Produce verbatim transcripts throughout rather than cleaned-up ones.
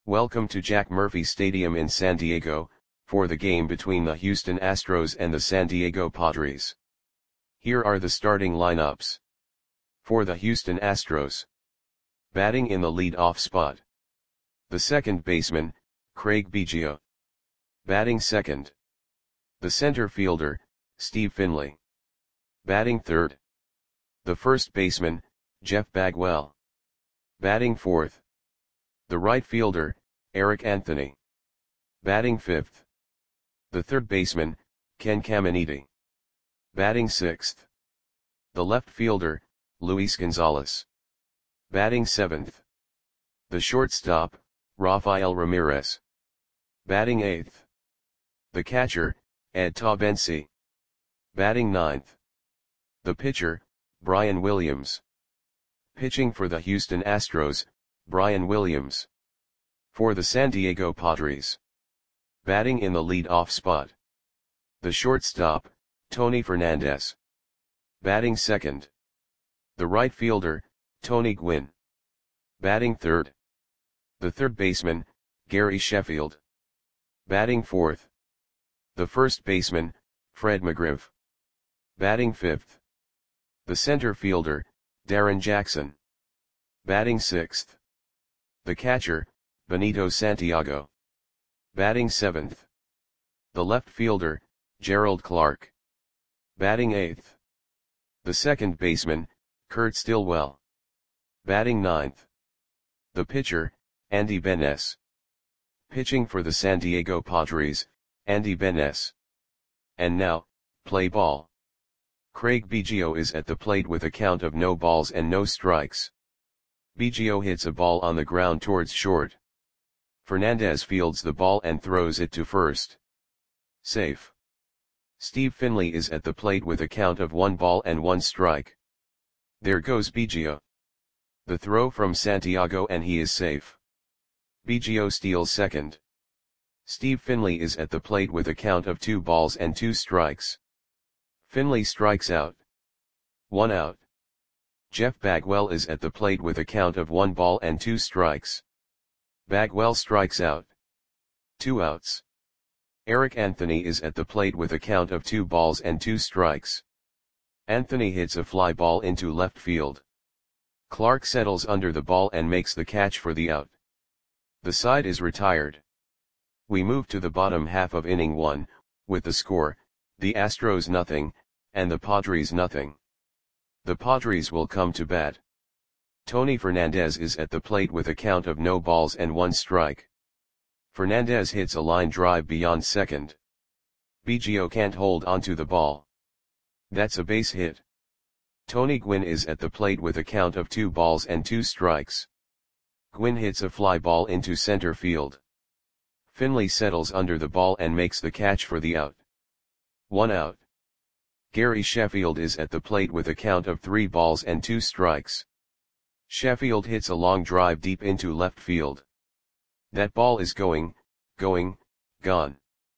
Welcome to Jack Murphy Stadium in San Diego, for the game between the Houston Astros and the San Diego Padres. Here are the starting lineups. For the Houston Astros. Batting in the lead-off spot. The second baseman, Craig Biggio. Batting second. The center fielder, Steve Finley. Batting third. The first baseman, Jeff Bagwell. Batting fourth. The right fielder, Eric Anthony. Batting fifth. The third baseman, Ken Caminiti. Batting sixth. The left fielder, Luis Gonzalez. Batting seventh. The shortstop, Rafael Ramirez. Batting eighth. The catcher, Ed Taubensee. Batting ninth. The pitcher, Brian Williams. Pitching for the Houston Astros, Brian Williams. For the San Diego Padres. Batting in the lead-off spot. The shortstop, Tony Fernandez. Batting second. The right fielder, Tony Gwynn. Batting third. The third baseman, Gary Sheffield. Batting fourth. The first baseman, Fred McGriff. Batting fifth. The center fielder, Darren Jackson. Batting sixth. The catcher, Benito Santiago. Batting seventh. The left fielder, Gerald Clark. Batting eighth. The second baseman, Kurt Stillwell. Batting ninth. The pitcher, Andy Benes. Pitching for the San Diego Padres, Andy Benes. And now, play ball. Craig Biggio is at the plate with a count of no balls and no strikes. Biggio hits a ball on the ground towards short. Fernandez fields the ball and throws it to first. Safe. Steve Finley is at the plate with a count of one ball and one strike. There goes Biggio. The throw from Santiago and he is safe. Biggio steals second. Steve Finley is at the plate with a count of two balls and two strikes. Finley strikes out. One out. Jeff Bagwell is at the plate with a count of one ball and two strikes. Bagwell strikes out. Two outs. Eric Anthony is at the plate with a count of two balls and two strikes. Anthony hits a fly ball into left field. Clark settles under the ball and makes the catch for the out. The side is retired. We move to the bottom half of inning one, with the score, the Astros nothing, and the Padres nothing. The Padres will come to bat. Tony Fernandez is at the plate with a count of no balls and one strike. Fernandez hits a line drive beyond second. Biggio can't hold onto the ball. That's a base hit. Tony Gwynn is at the plate with a count of two balls and two strikes. Gwynn hits a fly ball into center field. Finley settles under the ball and makes the catch for the out. One out. Gary Sheffield is at the plate with a count of three balls and two strikes. Sheffield hits a long drive deep into left field. That ball is going, going, gone.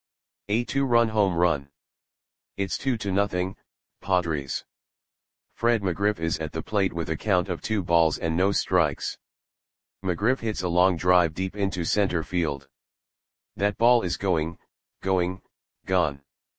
A two-run home run. It's two to nothing, Padres. Fred McGriff is at the plate with a count of two balls and no strikes. McGriff hits a long drive deep into center field. That ball is going, going, gone.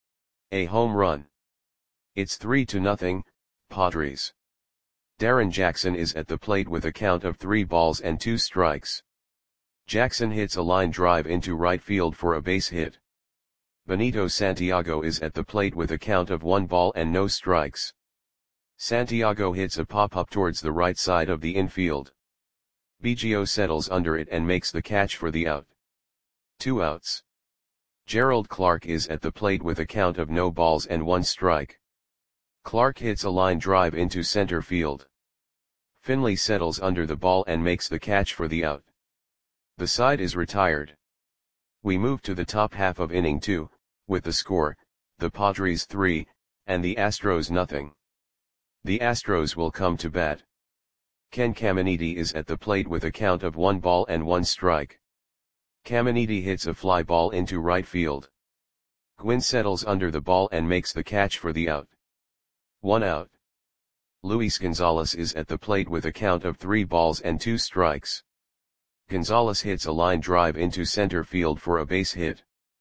A home run. It's three to nothing, Padres. Darren Jackson is at the plate with a count of three balls and two strikes. Jackson hits a line drive into right field for a base hit. Benito Santiago is at the plate with a count of one ball and no strikes. Santiago hits a pop-up towards the right side of the infield. Biggio settles under it and makes the catch for the out. Two outs. Gerald Clark is at the plate with a count of no balls and one strike. Clark hits a line drive into center field. Finley settles under the ball and makes the catch for the out. The side is retired. We move to the top half of inning two, with the score, the Padres three, and the Astros nothing. The Astros will come to bat. Ken Caminiti is at the plate with a count of one ball and one strike. Caminiti hits a fly ball into right field. Gwynn settles under the ball and makes the catch for the out. One out. Luis Gonzalez is at the plate with a count of three balls and two strikes. Gonzalez hits a line drive into center field for a base hit.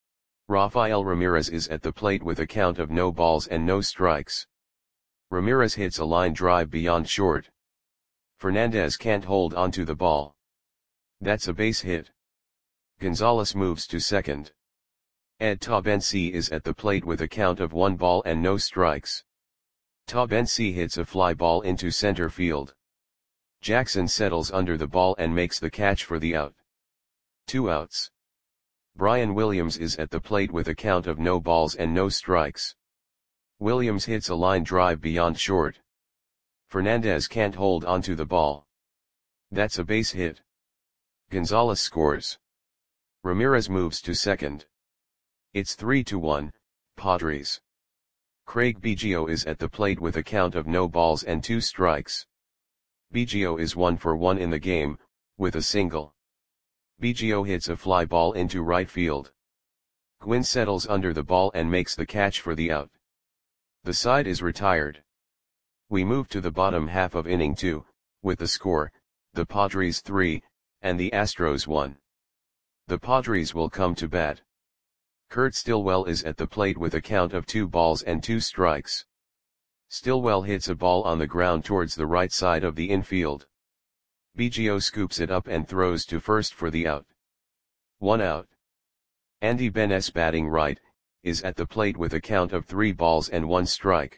Rafael Ramirez is at the plate with a count of no balls and no strikes. Ramirez hits a line drive beyond short. Fernandez can't hold onto the ball. That's a base hit. Gonzalez moves to second. Ed Taubensee is at the plate with a count of one ball and no strikes. Taubensee hits a fly ball into center field. Jackson settles under the ball and makes the catch for the out. Two outs. Brian Williams is at the plate with a count of no balls and no strikes. Williams hits a line drive beyond short. Fernandez can't hold onto the ball. That's a base hit. Gonzalez scores. Ramirez moves to second. It's three to one, Padres. Craig Biggio is at the plate with a count of no balls and two strikes. Biggio is one for one in the game, with a single. Biggio hits a fly ball into right field. Gwynn settles under the ball and makes the catch for the out. The side is retired. We move to the bottom half of inning two, with the score, the Padres three, and the Astros one. The Padres will come to bat. Kurt Stillwell is at the plate with a count of two balls and two strikes. Stillwell hits a ball on the ground towards the right side of the infield. Biggio scoops it up and throws to first for the out. One out. Andy Benes, batting right, is at the plate with a count of three balls and one strike.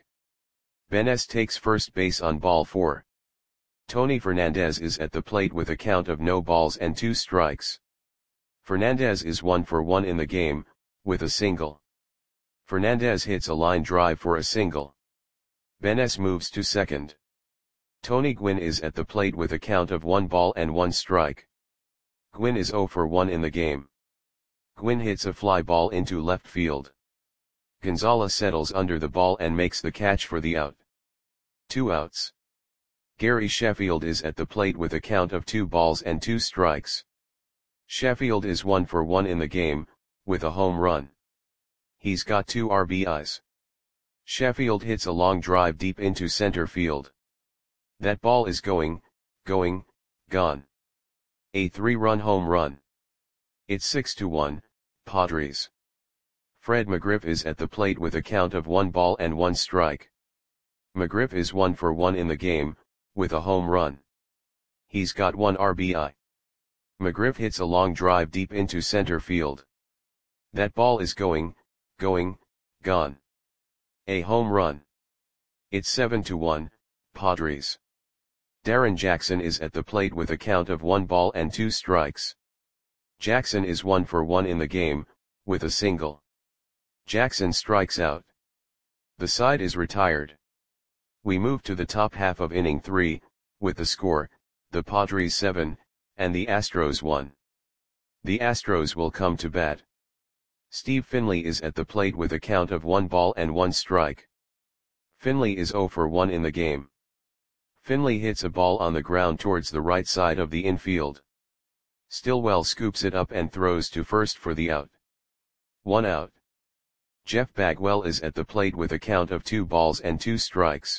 Benes takes first base on ball four. Tony Fernandez is at the plate with a count of no balls and two strikes. Fernandez is one for one in the game, with a single. Fernandez hits a line drive for a single. Benes moves to second. Tony Gwynn is at the plate with a count of one ball and one strike. Gwynn is zero for one in the game. Gwynn hits a fly ball into left field. Gonzalez settles under the ball and makes the catch for the out. Two outs. Gary Sheffield is at the plate with a count of two balls and two strikes. Sheffield is one for one in the game, with a home run. He's got two R B Is. Sheffield hits a long drive deep into center field. That ball is going, going, gone. A three-run home run. It's six to one, Padres. Fred McGriff is at the plate with a count of one ball and one strike. McGriff is one for one in the game, with a home run. He's got one R B I. McGriff hits a long drive deep into center field. That ball is going, going, gone. A home run. It's seven to one, Padres. Darren Jackson is at the plate with a count of one ball and two strikes. Jackson is one for one in the game, with a single. Jackson strikes out. The side is retired. We move to the top half of inning three, with the score, the Padres seven, and the Astros one. The Astros will come to bat. Steve Finley is at the plate with a count of one ball and one strike. Finley is zero for one in the game. Finley hits a ball on the ground towards the right side of the infield. Stillwell scoops it up and throws to first for the out. One out. Jeff Bagwell is at the plate with a count of two balls and two strikes.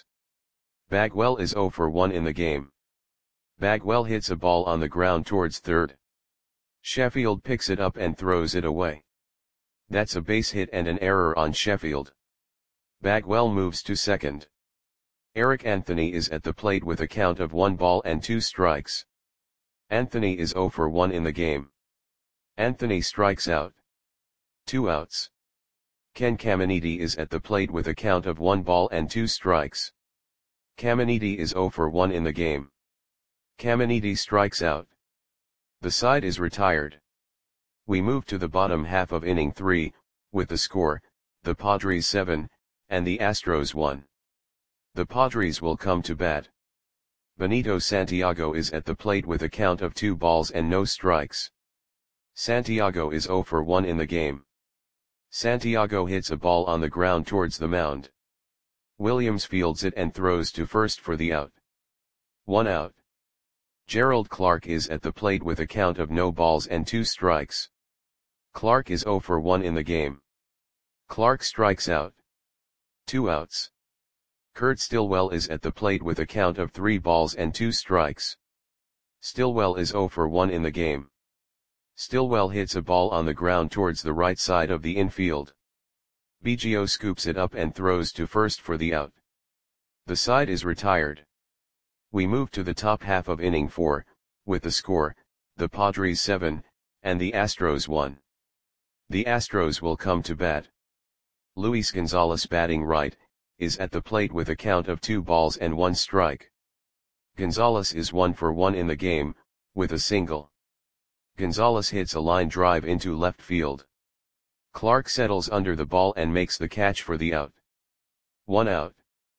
Bagwell is zero for one in the game. Bagwell hits a ball on the ground towards third. Sheffield picks it up and throws it away. That's a base hit and an error on Sheffield. Bagwell moves to second. Eric Anthony is at the plate with a count of one ball and two strikes. Anthony is zero for one in the game. Anthony strikes out. Two outs. Ken Caminiti is at the plate with a count of one ball and two strikes. Caminiti is zero for one in the game. Caminiti strikes out. The side is retired. We move to the bottom half of inning three, with the score, the Padres seven, and the Astros one. The Padres will come to bat. Benito Santiago is at the plate with a count of two balls and no strikes. Santiago is zero for one in the game. Santiago hits a ball on the ground towards the mound. Williams fields it and throws to first for the out. One out. Gerald Clark is at the plate with a count of no balls and two strikes. Clark is zero for one in the game. Clark strikes out. Two outs. Kurt Stillwell is at the plate with a count of three balls and two strikes. Stillwell is zero for one in the game. Stillwell hits a ball on the ground towards the right side of the infield. Biggio scoops it up and throws to first for the out. The side is retired. We move to the top half of inning four, with the score, the Padres seven, and the Astros one. The Astros will come to bat. Luis Gonzalez, batting right, is at the plate with a count of two balls and one strike. Gonzalez is one for one in the game, with a single. Gonzalez hits a line drive into left field. Clark settles under the ball and makes the catch for the out. One out.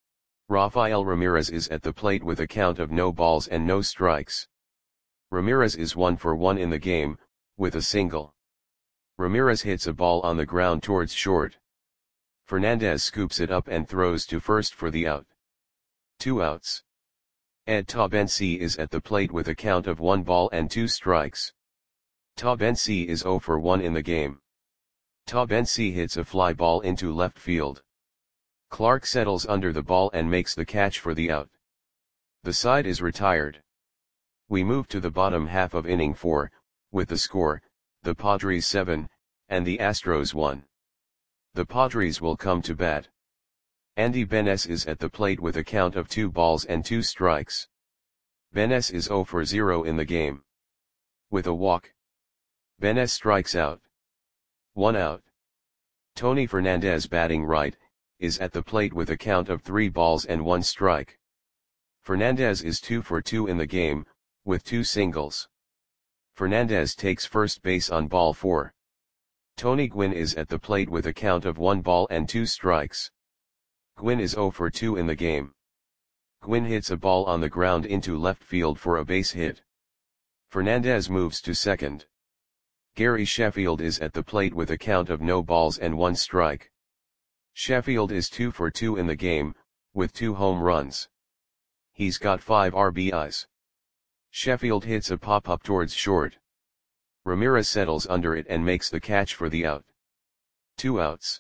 Rafael Ramirez is at the plate with a count of no balls and no strikes. Ramirez is one for one in the game, with a single. Ramirez hits a ball on the ground towards short. Fernandez scoops it up and throws to first for the out. Two outs. Ed Taubensee is at the plate with a count of one ball and two strikes. Taubensee is zero for one in the game. Taubensee hits a fly ball into left field. Clark settles under the ball and makes the catch for the out. The side is retired. We move to the bottom half of inning four, with the score, the Padres seven, and the Astros one. The Padres will come to bat. Andy Benes is at the plate with a count of two balls and two strikes. Benes is zero for zero in the game. With a walk, Benes strikes out. One out. Tony Fernandez, batting right, is at the plate with a count of three balls and one strike. Fernandez is two for two in the game, with two singles. Fernandez takes first base on ball four. Tony Gwynn is at the plate with a count of one ball and two strikes. Gwynn is zero for two in the game. Gwynn hits a ball on the ground into left field for a base hit. Fernandez moves to second. Gary Sheffield is at the plate with a count of no balls and one strike. Sheffield is two for two in the game, with two home runs. He's got five R B Is. Sheffield hits a pop-up towards short. Ramirez settles under it and makes the catch for the out. Two outs.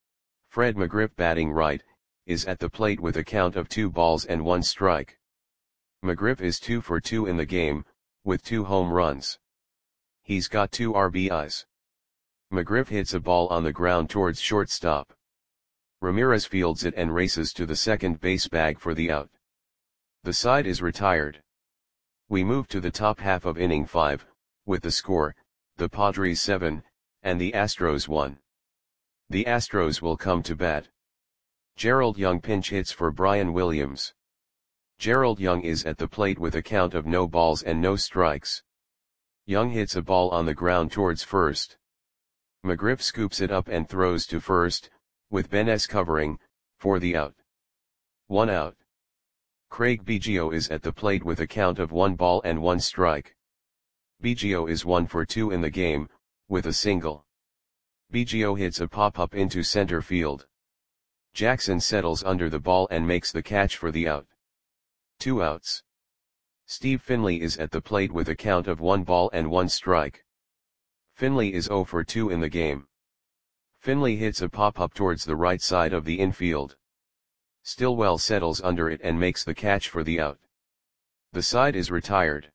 Fred McGriff, batting right, is at the plate with a count of two balls and one strike. McGriff is two for two in the game, with two home runs. He's got two R B Is. McGriff hits a ball on the ground towards shortstop. Ramirez fields it and races to the second base bag for the out. The side is retired. We move to the top half of inning five, with the score, the Padres seven, and the Astros one. The Astros will come to bat. Gerald Young pinch hits for Brian Williams. Gerald Young is at the plate with a count of no balls and no strikes. Young hits a ball on the ground towards first. McGriff scoops it up and throws to first, with Benes covering, for the out. One out. Craig Biggio is at the plate with a count of one ball and one strike. Biggio is one for two in the game, with a single. Biggio hits a pop-up into center field. Jackson settles under the ball and makes the catch for the out. Two outs. Steve Finley is at the plate with a count of one ball and one strike. Finley is zero for two in the game. Finley hits a pop-up towards the right side of the infield. Stillwell settles under it and makes the catch for the out. The side is retired.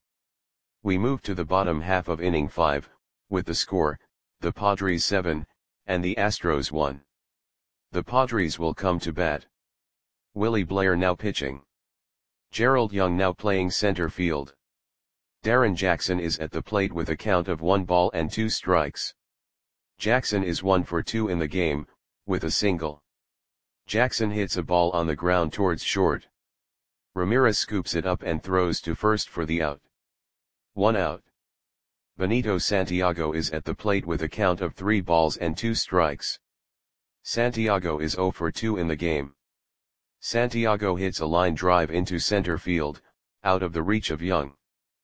We move to the bottom half of inning five, with the score, the Padres seven, and the Astros one. The Padres will come to bat. Willie Blair now pitching. Gerald Young now playing center field. Darren Jackson is at the plate with a count of one ball and two strikes. Jackson is one for two in the game, with a single. Jackson hits a ball on the ground towards short. Ramirez scoops it up and throws to first for the out. One out. Benito Santiago is at the plate with a count of three balls and two strikes. Santiago is zero for two in the game. Santiago hits a line drive into center field, out of the reach of Young.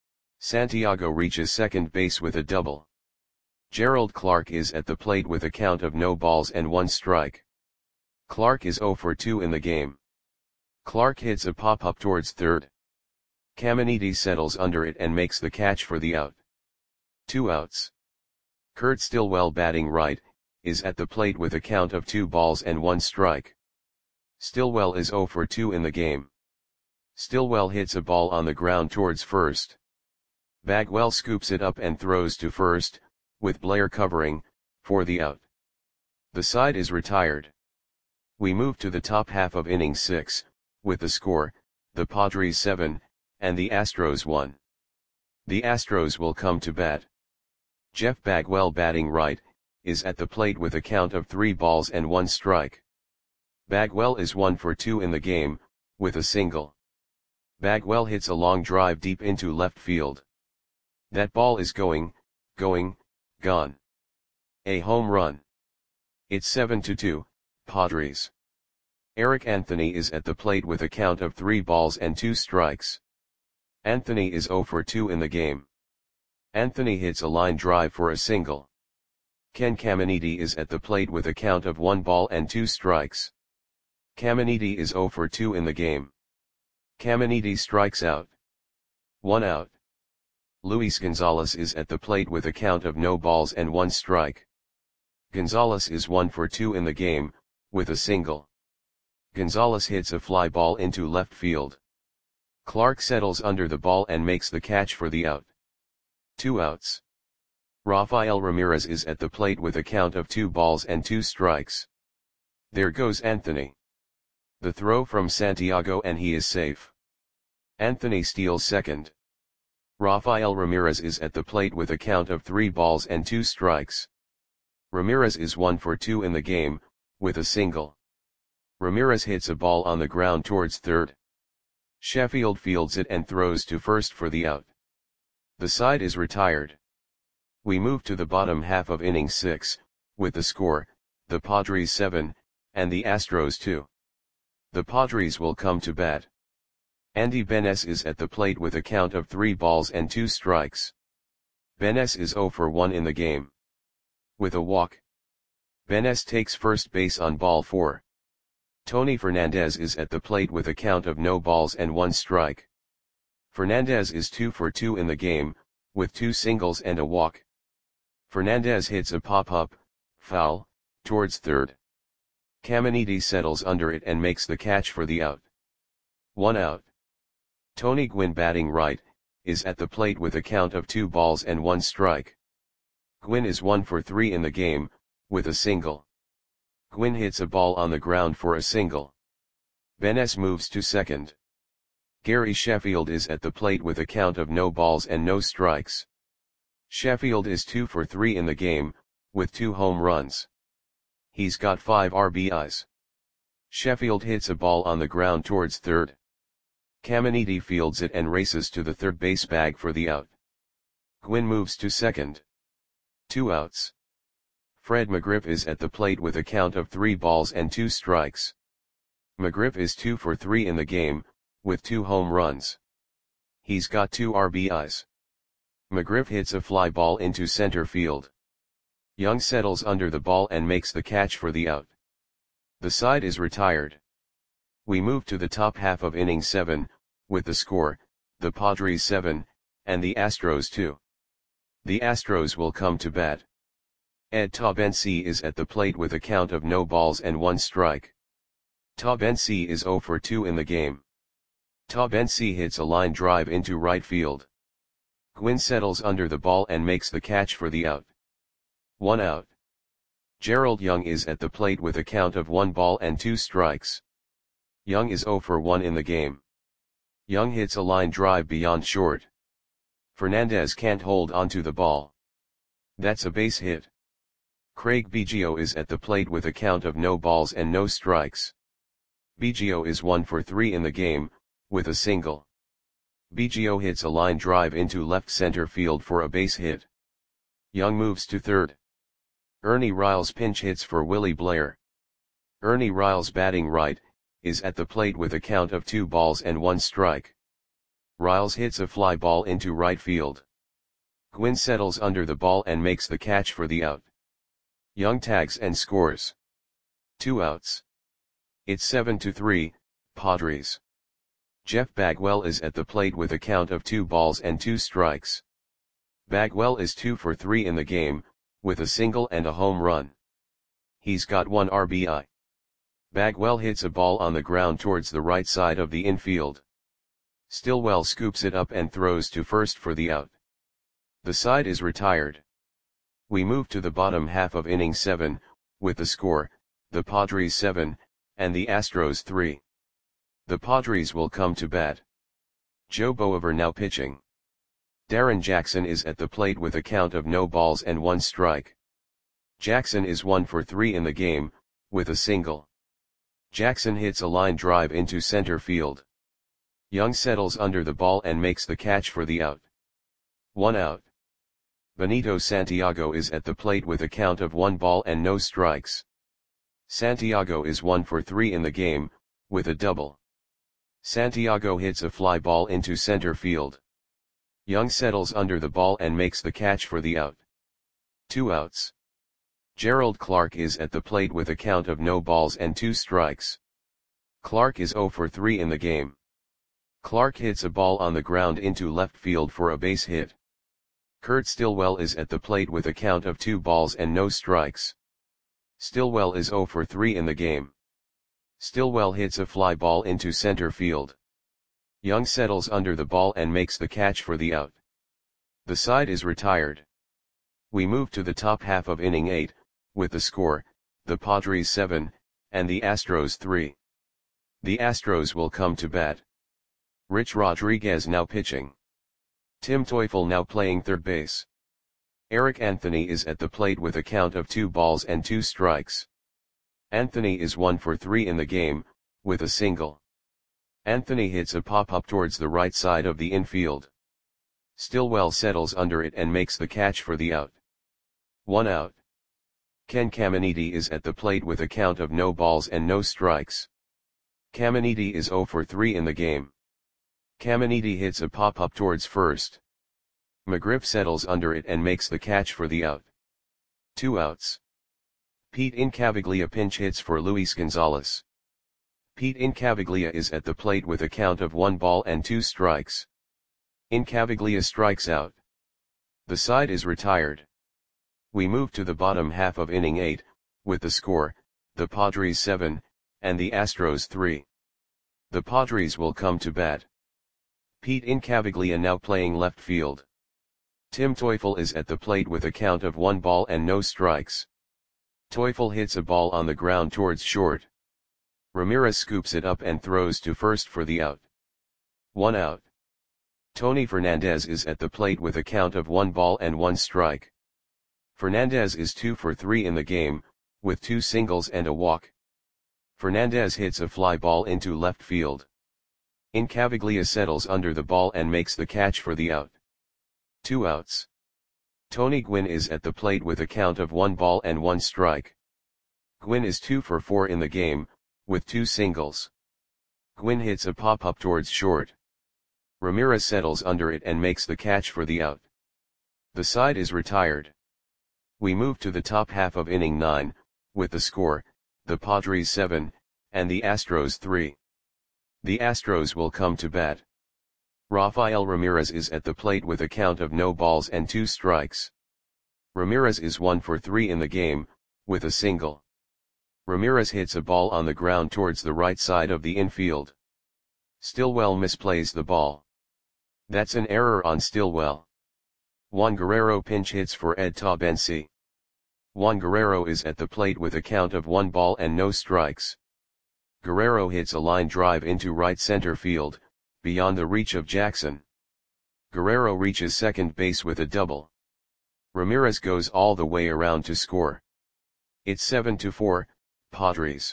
Santiago reaches second base with a double. Gerald Clark is at the plate with a count of no balls and one strike. Clark is zero for two in the game. Clark hits a pop-up towards third. Caminiti settles under it and makes the catch for the out. Two outs. Kurt Stillwell, batting right, is at the plate with a count of two balls and one strike. Stillwell is zero for two in the game. Stillwell hits a ball on the ground towards first. Bagwell scoops it up and throws to first, with Blair covering, for the out. The side is retired. We move to the top half of inning six, with the score, the Padres seven, and the Astros one. The Astros will come to bat. Jeff Bagwell, batting right, is at the plate with a count of three balls and one strike. Bagwell is one for two in the game, with a single. Bagwell hits a long drive deep into left field. That ball is going, going, gone. A home run. It's seven to two, Padres. Eric Anthony is at the plate with a count of three balls and two strikes. Anthony is zero for two in the game. Anthony hits a line drive for a single. Ken Caminiti is at the plate with a count of one ball and two strikes. Caminiti is zero for two in the game. Caminiti strikes out. One out. Luis Gonzalez is at the plate with a count of no balls and one strike. Gonzalez is one for two in the game, with a single. Gonzalez hits a fly ball into left field. Clark settles under the ball and makes the catch for the out. Two outs. Rafael Ramirez is at the plate with a count of two balls and two strikes. There goes Anthony. The throw from Santiago and he is safe. Anthony steals second. Rafael Ramirez is at the plate with a count of three balls and two strikes. Ramirez is one for two in the game, with a single. Ramirez hits a ball on the ground towards third. Sheffield fields it and throws to first for the out. The side is retired. We move to the bottom half of inning six, with the score, the Padres seven, and the Astros two. The Padres will come to bat. Andy Benes is at the plate with a count of three balls and two strikes. Benes is zero for one in the game. With a walk. Benes takes first base on ball four. Tony Fernandez is at the plate with a count of no balls and one strike. Fernandez is two for two in the game, with two singles and a walk. Fernandez hits a pop-up, foul, towards third. Caminiti settles under it and makes the catch for the out. One out. Tony Gwynn, batting right, is at the plate with a count of two balls and one strike. Gwynn is one for three in the game, with a single. Gwynn hits a ball on the ground for a single. Benes moves to second. Gary Sheffield is at the plate with a count of no balls and no strikes. Sheffield is two for three in the game, with two home runs. He's got five R B Is. Sheffield hits a ball on the ground towards third. Caminiti fields it and races to the third base bag for the out. Gwynn moves to second. Two outs. Fred McGriff is at the plate with a count of three balls and two strikes. McGriff is two for three in the game, with two home runs. He's got two R B Is. McGriff hits a fly ball into center field. Young settles under the ball and makes the catch for the out. The side is retired. We move to the top half of inning seven, with the score, the Padres seven, and the Astros two. The Astros will come to bat. Ed Taubensee is at the plate with a count of no balls and one strike. Taubensee is zero for two in the game. Taubensee hits a line drive into right field. Gwynn settles under the ball and makes the catch for the out. One out. Gerald Young is at the plate with a count of one ball and two strikes. Young is zero for one in the game. Young hits a line drive beyond short. Fernandez can't hold onto the ball. That's a base hit. Craig Biggio is at the plate with a count of no balls and no strikes. Biggio is one for three in the game, with a single. Biggio hits a line drive into left center field for a base hit. Young moves to third. Ernie Riles pinch hits for Willie Blair. Ernie Riles, batting right, is at the plate with a count of two balls and one strike. Riles hits a fly ball into right field. Gwynn settles under the ball and makes the catch for the out. Young tags and scores. Two outs. It's seven to three, Padres. Jeff Bagwell is at the plate with a count of two balls and two strikes. Bagwell is two for three in the game, with a single and a home run. He's got one R B I. Bagwell hits a ball on the ground towards the right side of the infield. Stillwell scoops it up and throws to first for the out. The side is retired. We move to the bottom half of inning seven, with the score, the Padres seven, and the Astros three. The Padres will come to bat. Joe Boever now pitching. Darren Jackson is at the plate with a count of no balls and one strike. Jackson is one for three in the game, with a single. Jackson hits a line drive into center field. Young settles under the ball and makes the catch for the out. One out. Benito Santiago is at the plate with a count of one ball and no strikes. Santiago is one for three in the game, with a double. Santiago hits a fly ball into center field. Young settles under the ball and makes the catch for the out. Two outs. Gerald Clark is at the plate with a count of no balls and two strikes. Clark is zero for three in the game. Clark hits a ball on the ground into left field for a base hit. Kurt Stillwell is at the plate with a count of two balls and no strikes. Stillwell is zero for three in the game. Stillwell hits a fly ball into center field. Young settles under the ball and makes the catch for the out. The side is retired. We move to the top half of inning eight, with the score, the Padres seven, and the Astros three. The Astros will come to bat. Rich Rodriguez now pitching. Tim Teufel now playing third base. Eric Anthony is at the plate with a count of two balls and two strikes. Anthony is one for three in the game, with a single. Anthony hits a pop-up towards the right side of the infield. Stillwell settles under it and makes the catch for the out. One out. Ken Caminiti is at the plate with a count of no balls and no strikes. Caminiti is zero for three in the game. Caminiti hits a pop-up towards first. McGriff settles under it and makes the catch for the out. Two outs. Pete Incaviglia pinch hits for Luis Gonzalez. Pete Incaviglia is at the plate with a count of one ball and two strikes. Incaviglia strikes out. The side is retired. We move to the bottom half of inning eight, with the score, the Padres seven, and the Astros three. The Padres will come to bat. Pete Incaviglia now playing left field. Tim Teufel is at the plate with a count of one ball and no strikes. Teufel hits a ball on the ground towards short. Ramirez scoops it up and throws to first for the out. One out. Tony Fernandez is at the plate with a count of one ball and one strike. Fernandez is two for three in the game, with two singles and a walk. Fernandez hits a fly ball into left field. Incaviglia settles under the ball and makes the catch for the out. Two outs. Tony Gwynn is at the plate with a count of one ball and one strike. Gwynn is two for four in the game, with two singles. Gwynn hits a pop-up towards short. Ramirez settles under it and makes the catch for the out. The side is retired. We move to the top half of inning nine, with the score, the Padres seven, and the Astros three. The Astros will come to bat. Rafael Ramirez is at the plate with a count of no balls and two strikes. Ramirez is one for three in the game, with a single. Ramirez hits a ball on the ground towards the right side of the infield. Stillwell misplays the ball. That's an error on Stillwell. Juan Guerrero pinch hits for Ed Tabensi. Juan Guerrero is at the plate with a count of one ball and no strikes. Guerrero hits a line drive into right center field, beyond the reach of Jackson. Guerrero reaches second base with a double. Ramirez goes all the way around to score. It's seven to four, Padres.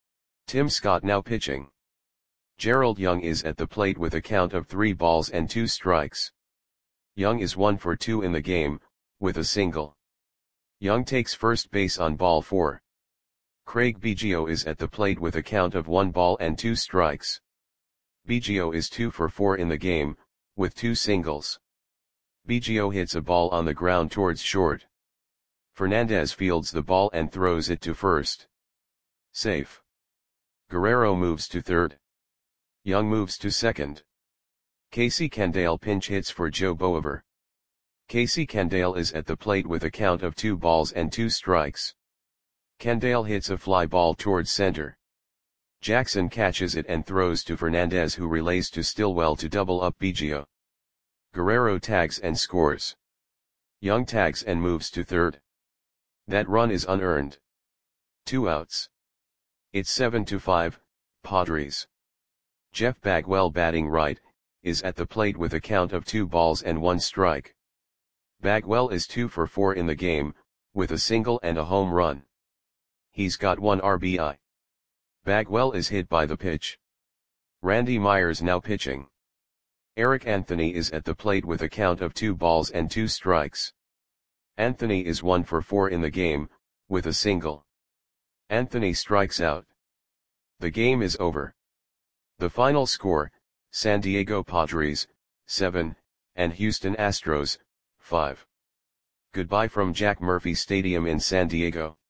Tim Scott now pitching. Gerald Young is at the plate with a count of three balls and two strikes. Young is one for two in the game, with a single. Young takes first base on ball four. Craig Biggio is at the plate with a count of one ball and two strikes. Biggio is two for four in the game, with two singles. Biggio hits a ball on the ground towards short. Fernandez fields the ball and throws it to first. Safe. Guerrero moves to third. Young moves to second. Casey Candale pinch hits for Joe Boever. Casey Candale is at the plate with a count of two balls and two strikes. Candale hits a fly ball towards center. Jackson catches it and throws to Fernandez, who relays to Stillwell to double up Biggio. Guerrero tags and scores. Young tags and moves to third. That run is unearned. Two outs. It's seven to five, Padres. Jeff Bagwell, batting right, is at the plate with a count of two balls and one strike. Bagwell is two for four in the game, with a single and a home run. He's got one R B I. Bagwell is hit by the pitch. Randy Myers now pitching. Eric Anthony is at the plate with a count of two balls and two strikes. Anthony is one for four in the game, with a single. Anthony strikes out. The game is over. The final score, San Diego Padres, seven, and Houston Astros, five. Goodbye from Jack Murphy Stadium in San Diego.